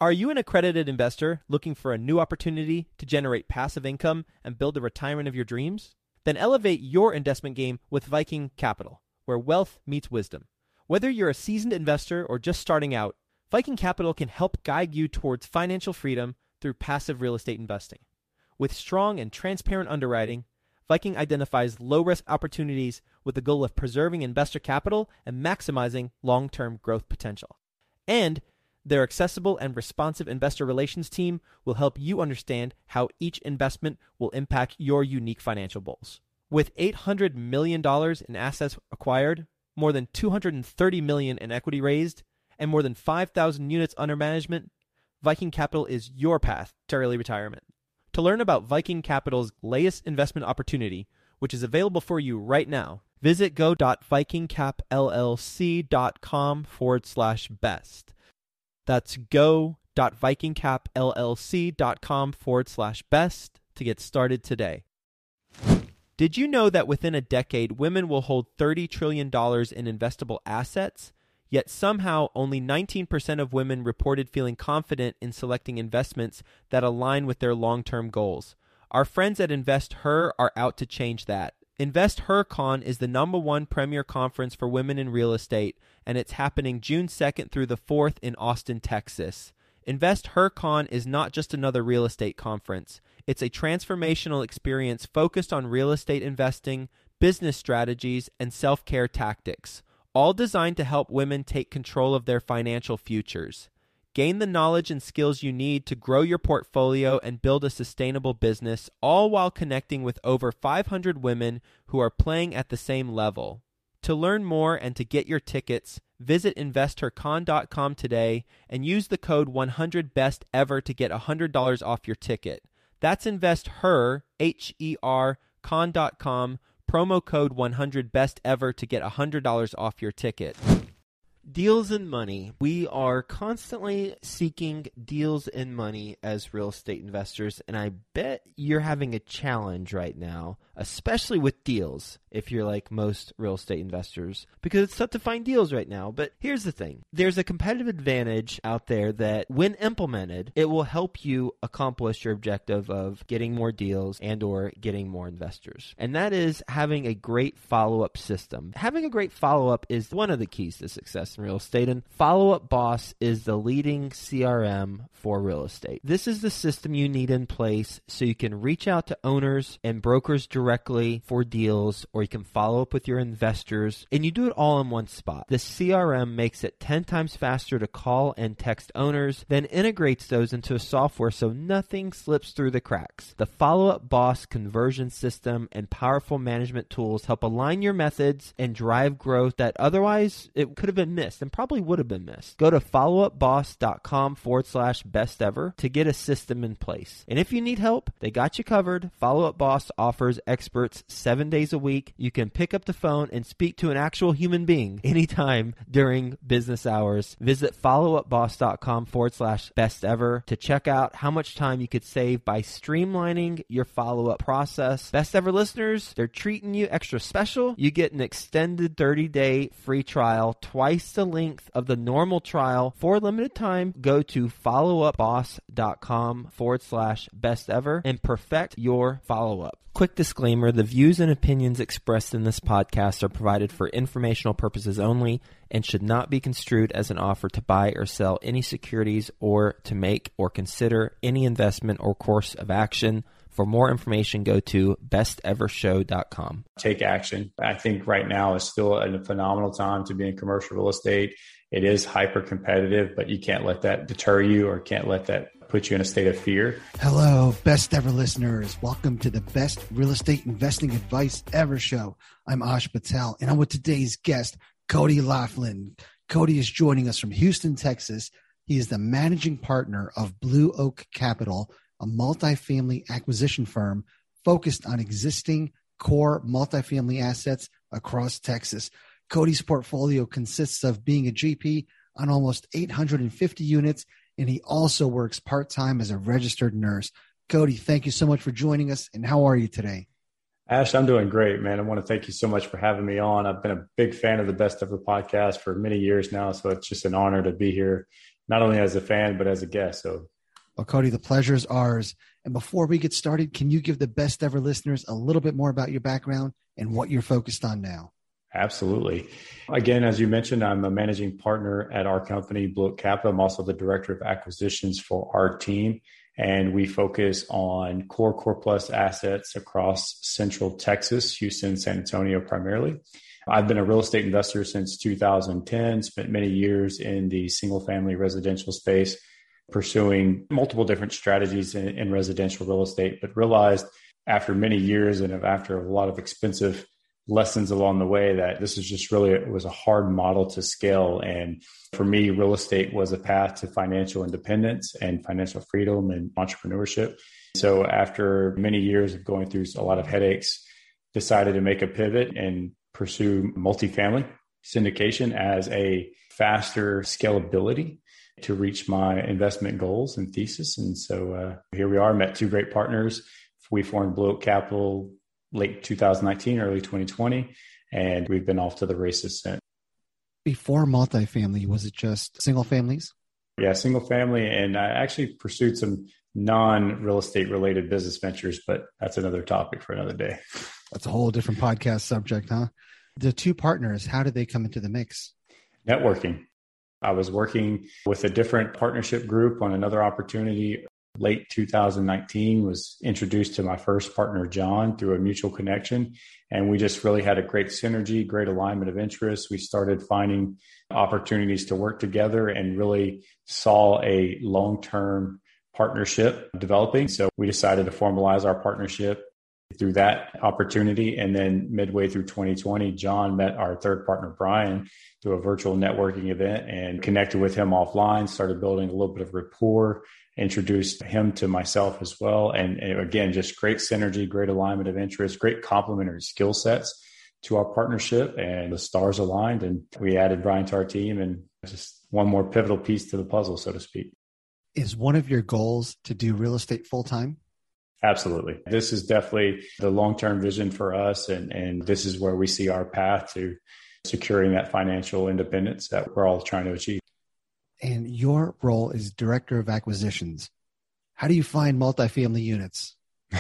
Are you an accredited investor looking for a new opportunity to generate passive income and build the retirement of your dreams? Then elevate your investment game with Viking Capital, where wealth meets wisdom. Whether you're a seasoned investor or just starting out, Viking Capital can help guide you towards financial freedom through passive real estate investing. With strong and transparent underwriting, Viking identifies low-risk opportunities with the goal of preserving investor capital and maximizing long-term growth potential. And their accessible and responsive investor relations team will help you understand how each investment will impact your unique financial goals. With $800 million in assets acquired, more than $230 million in equity raised, and more than 5,000 units under management, Viking Capital is your path to early retirement. To learn about Viking Capital's latest investment opportunity, which is available for you right now, visit go.vikingcapllc.com/best. That's go.vikingcapllc.com/best to get started today. Did you know that within a decade, women will hold $30 trillion in investable assets? Yet somehow only 19% of women reported feeling confident in selecting investments that align with their long-term goals. Our friends at InvestHer are out to change that. InvestHerCon is the #1 premier conference for women in real estate, and it's happening June 2nd through the 4th in Austin, Texas. InvestHerCon is not just another real estate conference. It's a transformational experience focused on real estate investing, business strategies, and self-care tactics, all designed to help women take control of their financial futures. Gain the knowledge and skills you need to grow your portfolio and build a sustainable business, all while connecting with over 500 women who are playing at the same level. To learn more and to get your tickets, visit InvestHerCon.com today and use the code 100BESTEVER to get $100 off your ticket. That's InvestHer, H-E-R, con.com, promo code 100BESTEVER to get $100 off your ticket. Deals and money. We are constantly seeking deals and money as real estate investors, and I bet you're having a challenge right now, especially with deals, if you're like most real estate investors, because it's tough to find deals right now. But here's the thing. There's a competitive advantage out there that when implemented, it will help you accomplish your objective of getting more deals and or getting more investors. And that is having a great follow-up system. Having a great follow-up is one of the keys to success in real estate, and Follow Up Boss is the leading CRM for real estate. This is the system you need in place so you can reach out to owners and brokers directly for deals, or you can follow up with your investors, and you do it all in one spot. The CRM makes it 10 times faster to call and text owners, then integrates those into a software so nothing slips through the cracks. The Follow Up Boss conversion system and powerful management tools help align your methods and drive growth that otherwise it could have been missed and probably would have been missed. Go to followupboss.com/bestever to get a system in place. And if you need help, they got you covered. Follow Up Boss offers experts 7 days a week. You can pick up the phone and speak to an actual human being anytime during business hours. Visit followupboss.com/bestever to check out how much time you could save by streamlining your follow-up process. Best Ever listeners, they're treating you extra special. You get an extended 30-day free trial, twice the length of the normal trial for a limited time. Go to followupboss.com/bestever and perfect your follow-up. Quick disclaimer, the views and opinions expressed in this podcast are provided for informational purposes only and should not be construed as an offer to buy or sell any securities or to make or consider any investment or course of action. For more information, go to bestevershow.com. Take action. I think right now is still a phenomenal time to be in commercial real estate. It is hyper competitive, but you can't let that deter you or can't let that put you in a state of fear. Hello, Best Ever listeners. Welcome to the Best Real Estate Investing Advice Ever show. I'm Ash Patel, and I'm with today's guest, Cody Laughlin. Cody is joining us from Houston, Texas. He is the managing partner of Blue Oak Capital, a multifamily acquisition firm focused on existing core multifamily assets across Texas. Cody's portfolio consists of being a GP on almost 850 units, and he also works part-time as a registered nurse. Cody, thank you so much for joining us, and how are you today? Ash, I'm doing great, man. I want to thank you so much for having me on. I've been a big fan of the Best Ever podcast for many years now, so it's just an honor to be here. not only as a fan, but as a guest. So, well, Cody, the pleasure is ours. And before we get started, can you give the best ever listeners a little bit more about your background and what you're focused on now? Absolutely. Again, as you mentioned, I'm a managing partner at our company, Blue Oak Capital. I'm also the director of acquisitions for our team. And we focus on core plus assets across central Texas, Houston, San Antonio primarily. I've been a real estate investor since 2010, spent many years in the single family residential space, pursuing multiple different strategies in residential real estate, but realized after many years and after a lot of expensive lessons along the way that this is just really, it was a hard model to scale. And for me, real estate was a path to financial independence and financial freedom and entrepreneurship. So after many years of going through a lot of headaches, decided to make a pivot and pursue multifamily syndication as a faster scalability to reach my investment goals and thesis. And so here we are, met two great partners. We formed Blue Oak Capital late 2019, early 2020, and we've been off to the races since. Before multifamily, was it just single families? Yeah, single family. And I actually pursued some non-real estate related business ventures, but that's another topic for another day. That's a whole different podcast subject, huh? The two partners, how did they come into the mix? Networking. I was working with a different partnership group on another opportunity. Late 2019, was introduced to my first partner, John, through a mutual connection. And we just really had a great synergy, great alignment of interests. We started finding opportunities to work together and really saw a long-term partnership developing. So we decided to formalize our partnership through that opportunity. And then midway through 2020, John met our third partner, Brian, through a virtual networking event and connected with him offline, started building a little bit of rapport, introduced him to myself as well. And again, just great synergy, great alignment of interest, great complementary skill sets to our partnership, and the stars aligned. And we added Brian to our team, and just one more pivotal piece to the puzzle, so to speak. Is one of your goals to do real estate full-time? Absolutely. This is definitely the long-term vision for us. And this is where we see our path to securing that financial independence that we're all trying to achieve. And your role is director of acquisitions. How do you find multifamily units?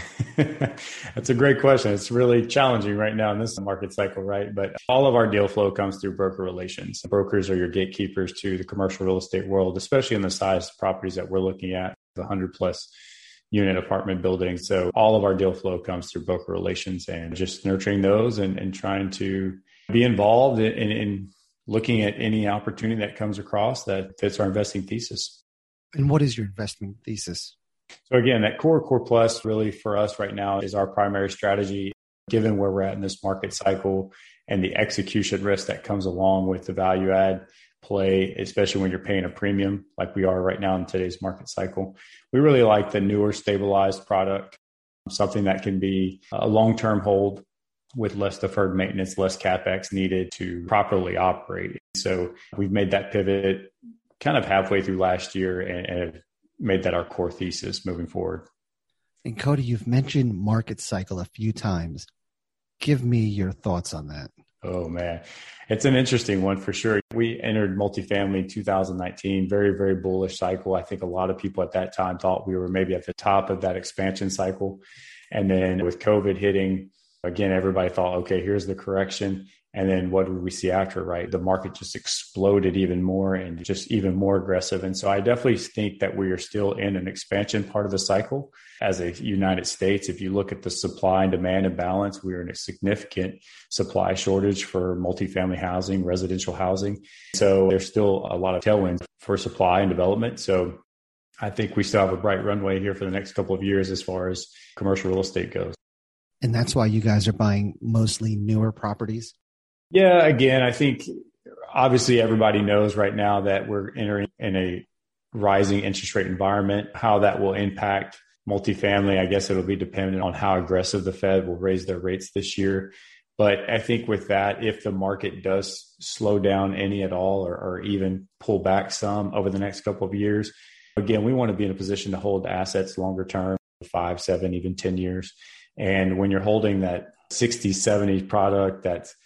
That's a great question. It's really challenging right now in this market cycle, right? But all of our deal flow comes through broker relations. Brokers are your gatekeepers to the commercial real estate world, especially in the size properties that we're looking at, the 100+ unit apartment buildings. So all of our deal flow comes through broker relations, and just nurturing those and trying to be involved in looking at any opportunity that comes across that fits our investing thesis. And what is your investment thesis? So again, that core plus really for us right now is our primary strategy, given where we're at in this market cycle and the execution risk that comes along with the value add play, especially when you're paying a premium like we are right now in today's market cycle. We really like the newer stabilized product, something that can be a long-term hold with less deferred maintenance, less CapEx needed to properly operate. So we've made that pivot kind of halfway through last year and made that our core thesis moving forward. And Cody, you've mentioned market cycle a few times. Give me your thoughts on that. Oh man, it's an interesting one for sure. We entered multifamily in 2019, very, very bullish cycle. I think a lot of people at that time thought we were maybe at the top of that expansion cycle. And then with COVID hitting, again, everybody thought, okay, here's the correction. And then what did we see after, right? The market just exploded even more and just even more aggressive. And so I definitely think that we are still in an expansion part of the cycle. As a United States, if you look at the supply and demand imbalance, we're in a significant supply shortage for multifamily housing, residential housing. So there's still a lot of tailwinds for supply and development. So I think we still have a bright runway here for the next couple of years as far as commercial real estate goes. And that's why you guys are buying mostly newer properties? Yeah, again, I think obviously everybody knows right now that we're entering in a rising interest rate environment. How that will impact multifamily, I guess it'll be dependent on how aggressive the Fed will raise their rates this year. But I think with that, if the market does slow down any at all or even pull back some over the next couple of years, again, we want to be in a position to hold assets longer term, 5, 7, even 10 years. And when you're holding that 60s, 70s product that's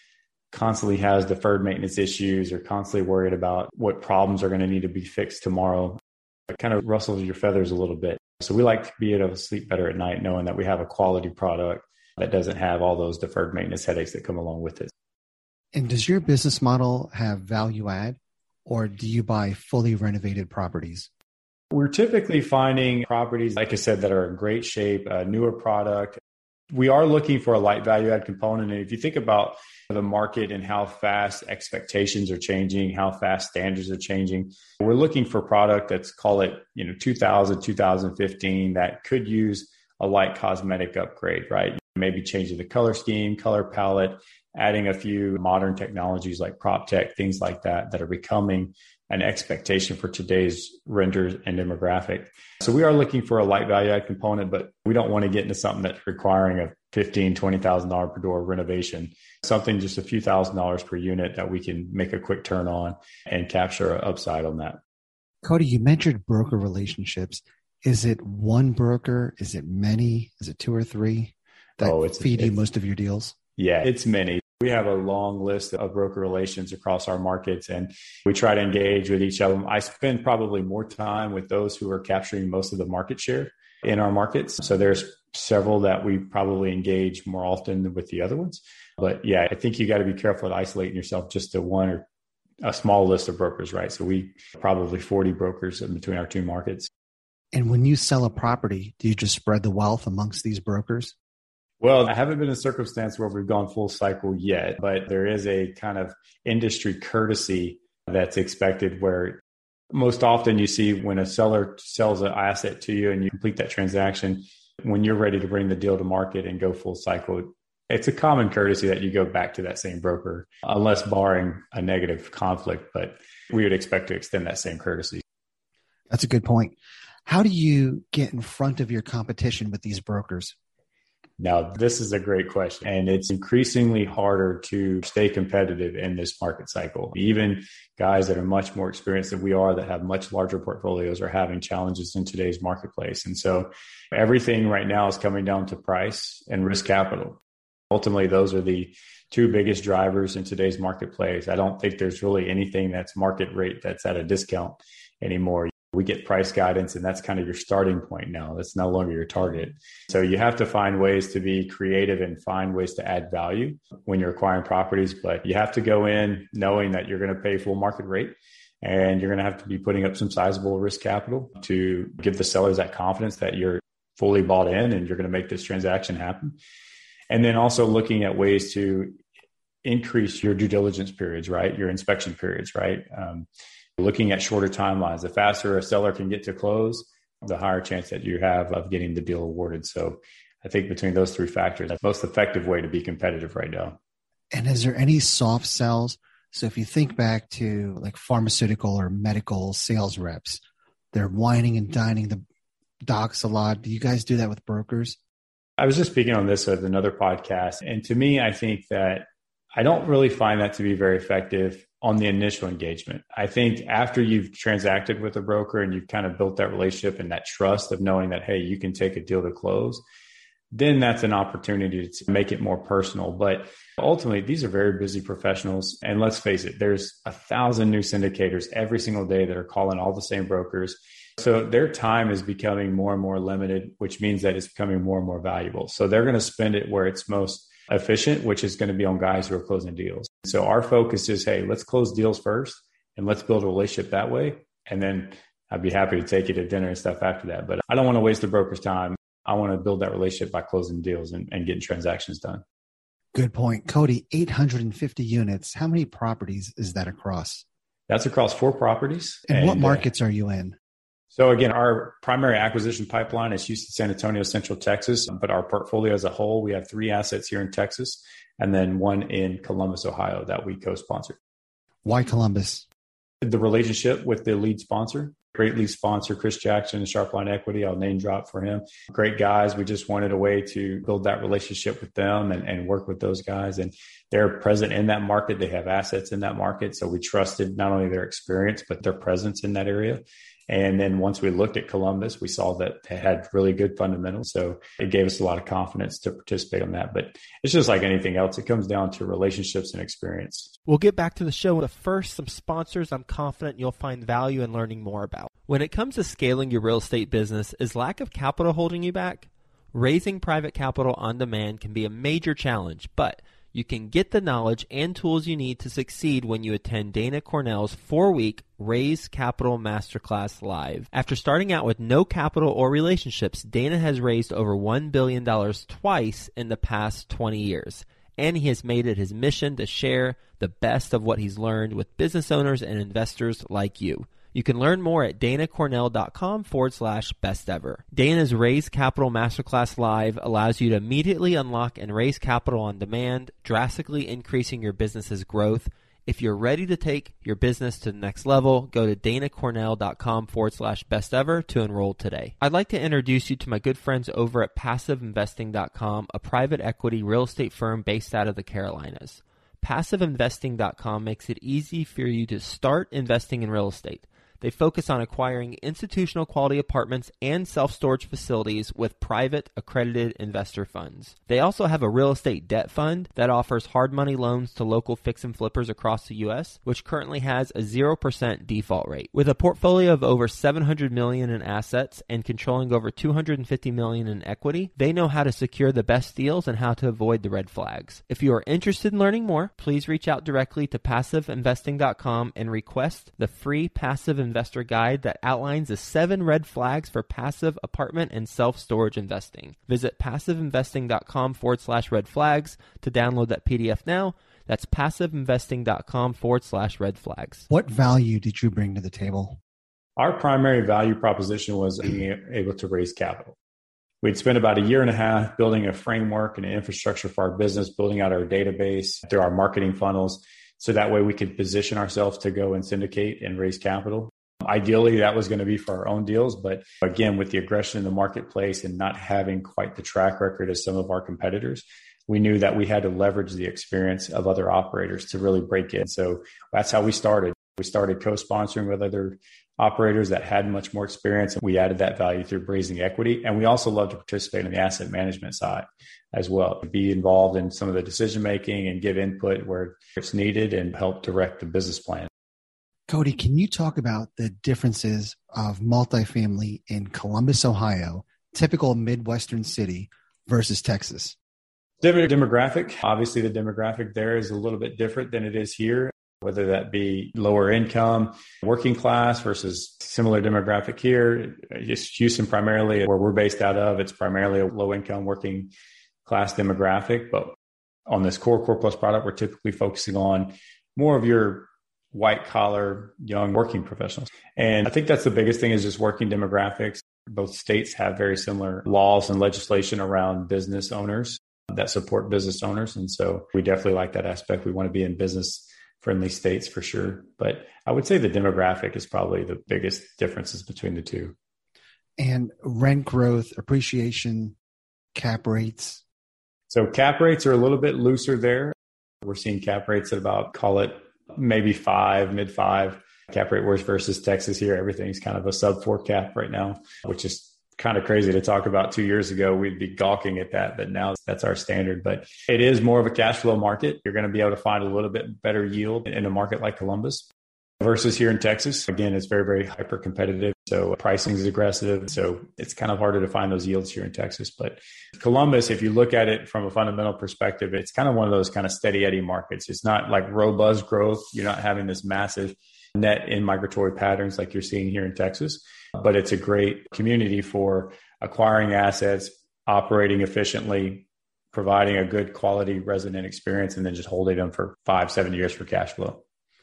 constantly has deferred maintenance issues or constantly worried about what problems are going to need to be fixed tomorrow, it kind of rustles your feathers a little bit. So we like to be able to sleep better at night knowing that we have a quality product that doesn't have all those deferred maintenance headaches that come along with it. And does your business model have value add, or do you buy fully renovated properties? We're typically finding properties, like I said, that are in great shape, a newer product. We are looking for a light value add component. And if you think about the market and how fast expectations are changing, how fast standards are changing, we're looking for product that's, call it, 2000, 2015, that could use a light cosmetic upgrade, right? Maybe changing the color scheme, color palette, adding a few modern technologies like prop tech, things like that, that are becoming an expectation for today's renters and demographic. So we are looking for a light value add component, but we don't want to get into something that's requiring a $15,000, $20,000 per door renovation, something just a few $1,000s per unit that we can make a quick turn on and capture an upside on that. Cody, you mentioned broker relationships. Is it one broker? Is it many? Is it two or three that feed you most of your deals? Yeah, it's many. We have a long list of broker relations across our markets, and we try to engage with each of them. I spend probably more time with those who are capturing most of the market share in our markets. So there's several that we probably engage more often than with the other ones. But yeah, I think you got to be careful at isolating yourself just to one or a small list of brokers, right? So we probably 40 brokers in between our two markets. And when you sell a property, do you just spread the wealth amongst these brokers? Well, I haven't been in a circumstance where we've gone full cycle yet, but there is a kind of industry courtesy that's expected where most often you see when a seller sells an asset to you and you complete that transaction, when you're ready to bring the deal to market and go full cycle, it's a common courtesy that you go back to that same broker, unless barring a negative conflict, but we would expect to extend that same courtesy. That's a good point. How do you get in front of your competition with these brokers? Now, this is a great question, and it's increasingly harder to stay competitive in this market cycle. Even guys that are much more experienced than we are, that have much larger portfolios, are having challenges in today's marketplace. And so everything right now is coming down to price and risk capital. Ultimately, those are the two biggest drivers in today's marketplace. I don't think there's really anything that's market rate that's at a discount anymore. We get price guidance, and that's kind of your starting point now. That's no longer your target. So you have to find ways to be creative and find ways to add value when you're acquiring properties. But you have to go in knowing that you're going to pay full market rate, and you're going to have to be putting up some sizable risk capital to give the sellers that confidence that you're fully bought in and you're going to make this transaction happen. And then also looking at ways to increase your due diligence periods, right? Your inspection periods, right? Looking at shorter timelines. The faster a seller can get to close, the higher chance that you have of getting the deal awarded. So I think between those three factors, that's the most effective way to be competitive right now. And is there any soft sells? So if you think back to like pharmaceutical or medical sales reps, they're whining and dining the docs a lot. Do you guys do that with brokers? I was just speaking on this with another podcast. And to me, I think that I don't really find that to be very effective on the initial engagement. I think after you've transacted with a broker and you've kind of built that relationship and that trust of knowing that, hey, you can take a deal to close, then that's an opportunity to make it more personal. But ultimately, these are very busy professionals. And let's face it, there's 1,000 new syndicators every single day that are calling all the same brokers. So their time is becoming more and more limited, which means that it's becoming more and more valuable. So they're going to spend it where it's most efficient, which is going to be on guys who are closing deals. So our focus is, hey, let's close deals first and let's build a relationship that way. And then I'd be happy to take you to dinner and stuff after that. But I don't want to waste the broker's time. I want to build that relationship by closing deals and getting transactions done. Good point. Cody, 850 units. How many properties is that across? That's across 4 properties. And what markets are you in? So again, our primary acquisition pipeline is Houston, San Antonio, Central Texas, but our portfolio as a whole, we have 3 assets here in Texas and then 1 in Columbus, Ohio that we co-sponsored. Why Columbus? The relationship with the lead sponsor, great lead sponsor, Chris Jackson, Sharpline Equity. I'll name drop for him. Great guys. We just wanted a way to build that relationship with them and work with those guys. And they're present in that market. They have assets in that market. So we trusted not only their experience, but their presence in that area. And then once we looked at Columbus, we saw that they had really good fundamentals. So it gave us a lot of confidence to participate on that. But it's just like anything else. It comes down to relationships and experience. We'll get back to the show. But first, some sponsors I'm confident you'll find value in learning more about. When it comes to scaling your real estate business, is lack of capital holding you back? Raising private capital on demand can be a major challenge, but you can get the knowledge and tools you need to succeed when you attend Dana Cornell's 4-week Raise Capital Masterclass Live. After starting out with no capital or relationships, Dana has raised over $1 billion twice in the past 20 years. And he has made it his mission to share the best of what he's learned with business owners and investors like you. You can learn more at danacornell.com/best ever. Dana's Raise Capital Masterclass Live allows you to immediately unlock and raise capital on demand, drastically increasing your business's growth. If you're ready to take your business to the next level, go to danacornell.com/best ever to enroll today. I'd like to introduce you to my good friends over at PassiveInvesting.com, a private equity real estate firm based out of the Carolinas. PassiveInvesting.com makes it easy for you to start investing in real estate. They focus on acquiring institutional quality apartments and self-storage facilities with private accredited investor funds. They also have a real estate debt fund that offers hard money loans to local fix and flippers across the U.S., which currently has a 0% default rate. With a portfolio of over $700 million in assets and controlling over $250 million in equity, they know how to secure the best deals and how to avoid the red flags. If you are interested in learning more, please reach out directly to PassiveInvesting.com and request the free Passive Investor Guide that outlines the 7 red flags for passive apartment and self-storage investing. Visit PassiveInvesting.com/red flags to download that PDF now. That's PassiveInvesting.com/red flags. What value did you bring to the table? Our primary value proposition was being able to raise capital. We'd spent about 1.5 years building a framework and an infrastructure for our business, building out our database through our marketing funnels. So that way we could position ourselves to go and syndicate and raise capital. Ideally, that was going to be for our own deals. But again, with the aggression in the marketplace and not having quite the track record as some of our competitors, we knew that we had to leverage the experience of other operators to really break in. So that's how we started. We started co-sponsoring with other operators that had much more experience, and we added that value through raising equity. And we also love to participate in the asset management side as well, be involved in some of the decision making and give input where it's needed and help direct the business plan. Cody, can you talk about the differences of multifamily in Columbus, Ohio, typical Midwestern city, versus Texas? Different demographic. Obviously, the demographic there is a little bit different than it is here, whether that be lower income, working class versus similar demographic here. Just Houston primarily, where we're based out of, it's primarily a low income working class demographic. But on this core plus product, we're typically focusing on more of your white collar, young working professionals. And I think that's the biggest thing is just working demographics. Both states have very similar laws and legislation around business owners that support business owners. And so we definitely like that aspect. We want to be in business friendly states for sure. But I would say the demographic is probably the biggest differences between the two. And rent growth, appreciation, cap rates. So cap rates are a little bit looser there. We're seeing cap rates at about, call it maybe 5, mid-5 cap rate versus Texas here. Everything's kind of a sub-4 cap right now, which is kind of crazy to talk about. 2 years ago, we'd be gawking at that, but now that's our standard. But it is more of a cash flow market. You're going to be able to find a little bit better yield in a market like Columbus versus here in Texas. Again, it's very, very hyper competitive. So pricing is aggressive. So it's kind of harder to find those yields here in Texas. But Columbus, if you look at it from a fundamental perspective, it's kind of one of those kind of steady Eddie markets. It's not like robust growth. You're not having this massive net in migratory patterns like you're seeing here in Texas. But it's a great community for acquiring assets, operating efficiently, providing a good quality resident experience, and then just holding them for 5-7 years for cash flow.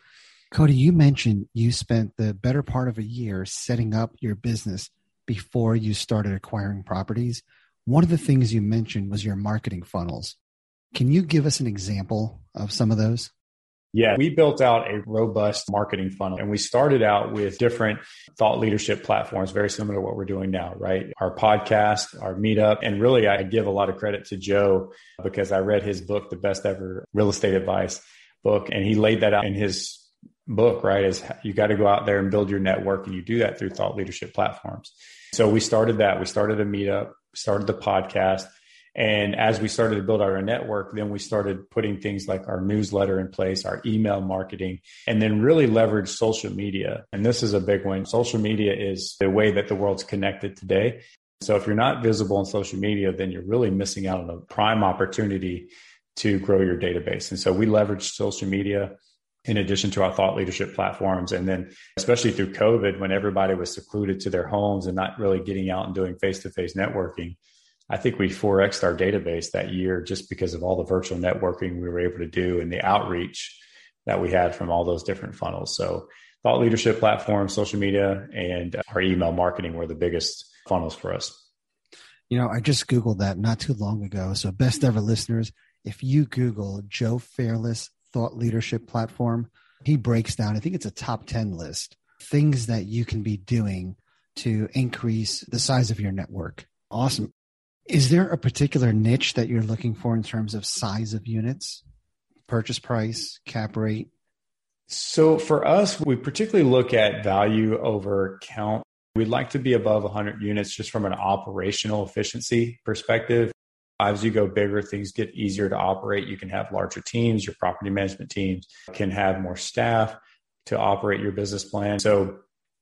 Cody, you mentioned you spent the better part of a year setting up your business before you started acquiring properties. One of the things you mentioned was your marketing funnels. Can you give us an example of some of those? Yeah, we built out a robust marketing funnel, and we started out with different thought leadership platforms, very similar to what we're doing now, right? Our podcast, our meetup, and really I give a lot of credit to Joe because I read his book, The Best Ever Real Estate Advice book, and he laid that out in his book, right, is you got to go out there and build your network. And you do that through thought leadership platforms. So we started that. We started a meetup, started the podcast. And as we started to build our network, then we started putting things like our newsletter in place, our email marketing, and then really leverage social media. And this is a big one. Social media is the way that the world's connected today. So if you're not visible on social media, then you're really missing out on a prime opportunity to grow your database. And so we leverage social media in addition to our thought leadership platforms. And then especially through COVID, when everybody was secluded to their homes and not really getting out and doing face-to-face networking, I think we 4X'd our database that year just because of all the virtual networking we were able to do and the outreach that we had from all those different funnels. So thought leadership platform, social media, and our email marketing were the biggest funnels for us. You know, I just Googled that not too long ago. So best ever listeners, if you Google Joe Fairless thought leadership platform, he breaks down, I think it's a top 10 list, things that you can be doing to increase the size of your network. Awesome. Is there a particular niche that you're looking for in terms of size of units, purchase price, cap rate? So for us, we particularly look at value over count. We'd like to be above 100 units just from an operational efficiency perspective. As you go bigger, things get easier to operate. You can have larger teams. Your property management teams can have more staff to operate your business plan. So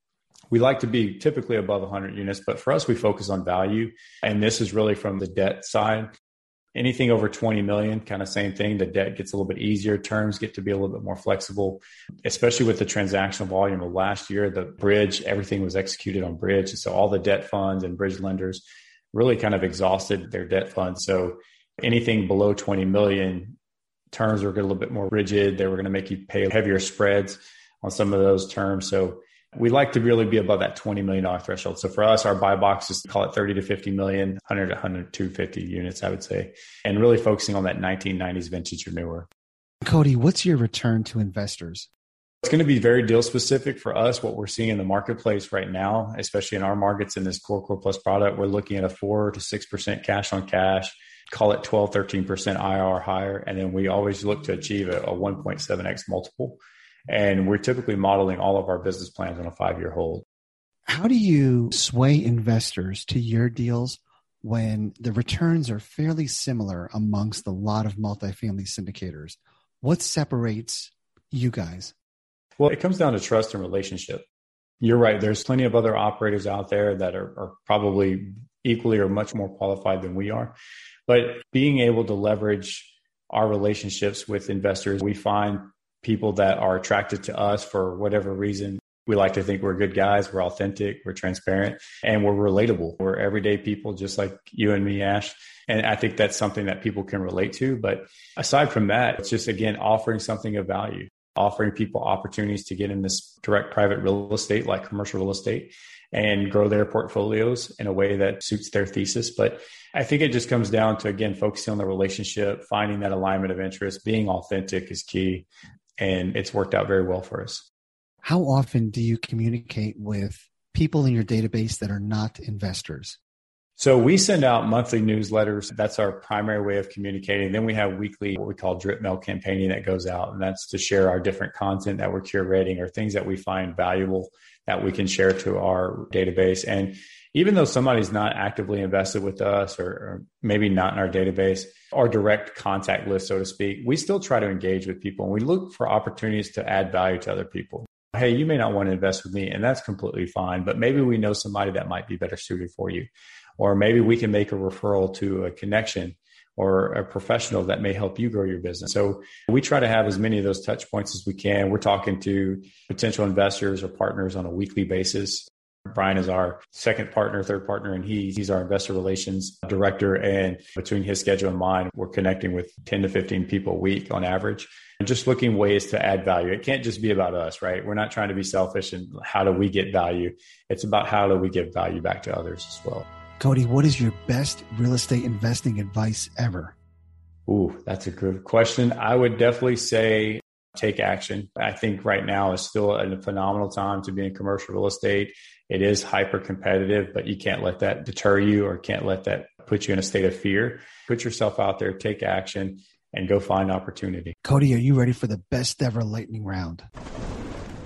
we like to be typically above 100 units, but for us, we focus on value. And this is really from the debt side. Anything over 20 million, kind of same thing. The debt gets a little bit easier. Terms get to be a little bit more flexible, especially with the transactional volume of last year. The bridge, everything was executed on bridge. So all the debt funds and bridge lenders really kind of exhausted their debt funds. So anything below 20 million, terms were a little bit more rigid. They were going to make you pay heavier spreads on some of those terms. So we like to really be above that $20 million threshold. So for us, our buy box is call it 30 to 50 million, 100 to 250 units, I would say, and really focusing on that 1990s vintage or newer. Cody, what's your return to investors? It's going to be very deal specific for us. What we're seeing in the marketplace right now, especially in our markets in this Core Plus product, we're looking at a 4 to 6% cash on cash, call it 12, 13% IRR higher. And then we always look to achieve a 1.7x multiple. And we're typically modeling all of our business plans on a 5-year hold. How do you sway investors to your deals when the returns are fairly similar amongst a lot of multifamily syndicators? What separates you guys? Well, it comes down to trust and relationship. You're right. There's plenty of other operators out there that are probably equally or much more qualified than we are. But being able to leverage our relationships with investors, we find people that are attracted to us for whatever reason. We like to think we're good guys. We're authentic. We're transparent, and we're relatable. We're everyday people just like you and me, Ash. And I think that's something that people can relate to. But aside from that, it's just, again, offering something of value, offering people opportunities to get in this direct private real estate, like commercial real estate, and grow their portfolios in a way that suits their thesis. But I think it just comes down to, again, focusing on the relationship, finding that alignment of interest, being authentic is key. And it's worked out very well for us. How often do you communicate with people in your database that are not investors? So we send out monthly newsletters. That's our primary way of communicating. Then we have weekly, what we call drip mail campaigning that goes out. And that's to share our different content that we're curating or things that we find valuable that we can share to our database. And even though somebody's not actively invested with us or maybe not in our database, our direct contact list, so to speak, we still try to engage with people. And we look for opportunities to add value to other people. Hey, you may not want to invest with me, and that's completely fine, but maybe we know somebody that might be better suited for you. Or maybe we can make a referral to a connection or a professional that may help you grow your business. So we try to have as many of those touch points as we can. We're talking to potential investors or partners on a weekly basis. Brian is our second partner, third partner, and he's our investor relations director. And between his schedule and mine, we're connecting with 10 to 15 people a week on average, and just looking ways to add value. It can't just be about us, right? We're not trying to be selfish and how do we get value? It's about how do we give value back to others as well. Cody, what is your best real estate investing advice ever? Ooh, that's a good question. I would definitely say take action. I think right now is still a phenomenal time to be in commercial real estate. It is hyper competitive, but you can't let that deter you or can't let that put you in a state of fear. Put yourself out there, take action, and go find opportunity. Cody, are you ready for the best ever lightning round?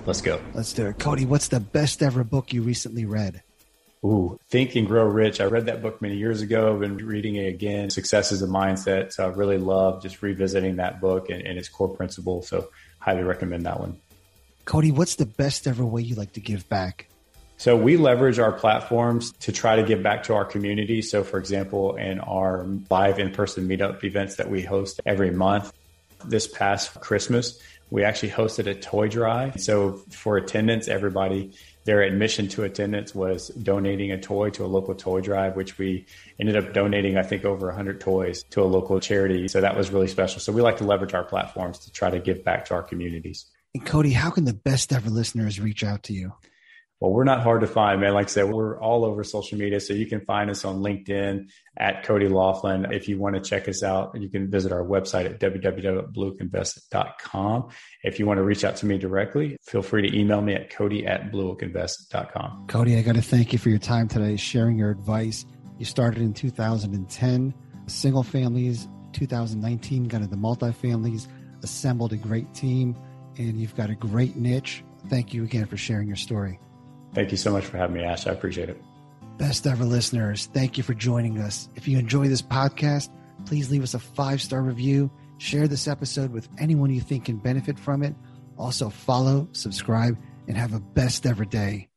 Let's go. Let's do it. Cody, what's the best ever book you recently read? Ooh, Think and Grow Rich. I read that book many years ago. I've been reading it again. Success is a Mindset. So I really love just revisiting that book and its core principles. So highly recommend that one. Cody, what's the best ever way you like to give back? So we leverage our platforms to try to give back to our community. So for example, in our live in-person meetup events that we host every month, this past Christmas, we actually hosted a toy drive. So for attendance, everybody, their admission to attendance was donating a toy to a local toy drive, which we ended up donating, I think, over 100 toys to a local charity. So that was really special. So we like to leverage our platforms to try to give back to our communities. And Cody, how can the best ever listeners reach out to you? Well, we're not hard to find, man. Like I said, we're all over social media. So you can find us on LinkedIn at Cody Laughlin. If you want to check us out, you can visit our website at www.blueoakinvest.com. If you want to reach out to me directly, feel free to email me at cody@blueoakinvest.com. Cody, I got to thank you for your time today, sharing your advice. You started in 2010, single families, 2019, got into multifamilies, assembled a great team, and you've got a great niche. Thank you again for sharing your story. Thank you so much for having me, Ash. I appreciate it. Best ever listeners, thank you for joining us. If you enjoy this podcast, please leave us a 5-star review. Share this episode with anyone you think can benefit from it. Also follow, subscribe, and have a best ever day.